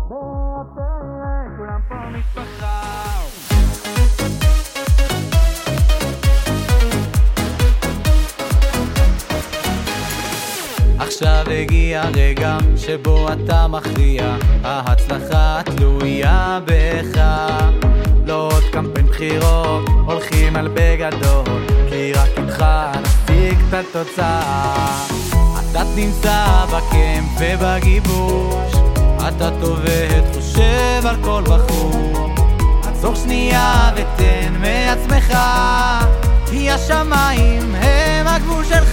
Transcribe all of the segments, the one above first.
כולם פה משפחה. עכשיו הגיע רגע שבו אתה מכריע, ההצלחה תלויה בך. לא עוד קמפיין בחירות, הולכים על בגדול, כי רק איתך נשיג את התוצאה. אתה נמצא בקמפ ובגיבוש, אתה טובעת חושב על כל בחור. עצור שנייה ותן מעצמך, כי השמיים הם הגבול שלך.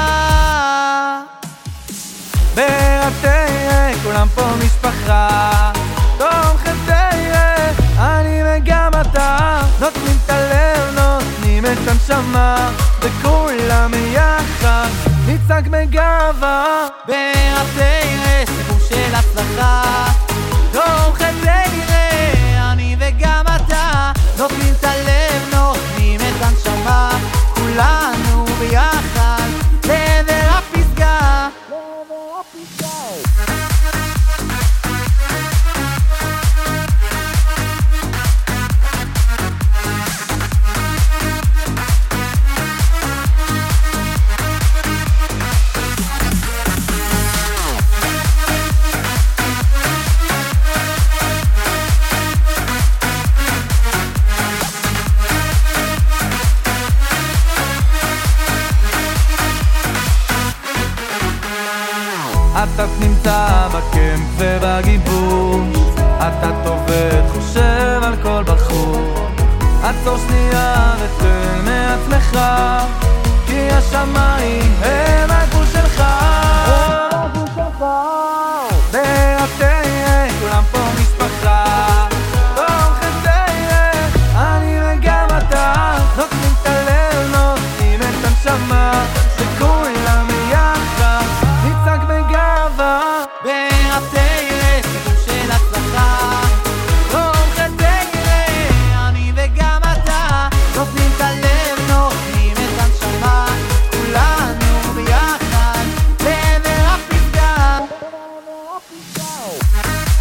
תראה, כולם פה משפחה, תראה, אני וגם אתה, נותנים את הלב, נותנים את הנשמה, וכולם יחד נצעק בגאווה. תראה, סיפור של הצלחה, תראה, אני וגם אתה, נותנים את הלב, נותנים את הנשמה, כולנו ביחד לעבר הפסגה. אתה נמצא בקמפ ובגיבוש, אתה טובעת חושב על כל בחור. עצור שנייה ותן מעצמך, כי השמיים הם הגבול שלך. תראה, כולם פה משפחה, תראה, אני וגם אתה, נותנים את הלב, נותנים את הנשמה, שכולם יחד נצעק בגאווה. תראה, סיפור של הצלחה, תראה, אני וגם אתה, נותנים את הלב, נותנים את הנשמה, כולנו ביחד לעבר הפסגה.